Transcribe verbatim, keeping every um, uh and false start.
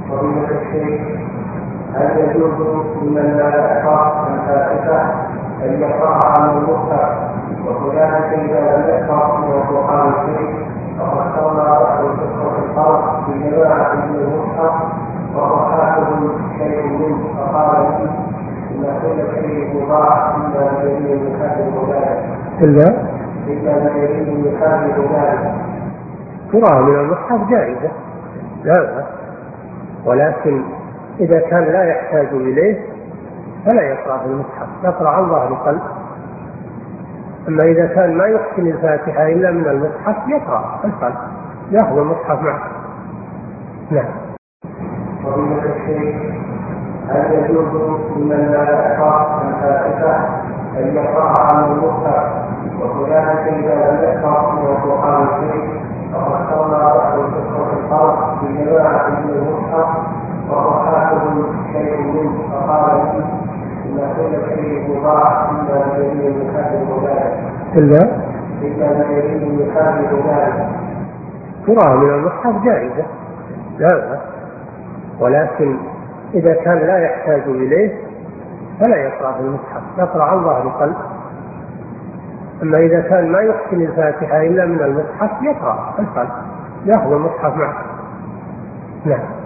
فضيلة الشيخ، هل يجوز لمن لا يحفظ الفاتحة أن يقرأها من المصحف، وكذلك إذا لم يحفظ من القرآن الكريم فقد صلى بعد كثرة الخلق في جماعة من المصحف وهو حافظ شيء منه، فقال لي إن كل شيء مضاعف إلا ما يريد يحافظ ذلك إلا إلا ما يريد يحافظ ذلك. قراءة من المصحف جائزة لا بأس، ولكن إذا كان لا يحتاج إليه فلا يقرأ في المصحف، يقرأ عن ظهر قلب. أما إذا كان ما يحسن الفاتحة إلا من المصحف يقرأ القلب، يأخذ المصحف معه. نعم. فضيلة الشيخ، هل يجوز لمن لا يحفظ الفاتحة أن يقرأها من المصحف، وكذلك إذا لم يحفظ من القرآن الكريم فقد صلى بعد كثرة الخلق في جماعة من المصحف وهو حافظ شيء منه، فقال لي إن كل شيء مضاعف إلا ما يريد يحافظ ذلك إلا إلا ما يريد يحافظ ذلك. قراءة من المصحف جائزة لا بأس، ولكن إذا كان لا يحتاج إليه فلا يقرأ في المصحف، يقرأ عن ظهر قلب. أما إذا كان ما يحسن الفاتحة إلا من المصحف يقرأ القلب، يأخذ المصحف معه. نعم.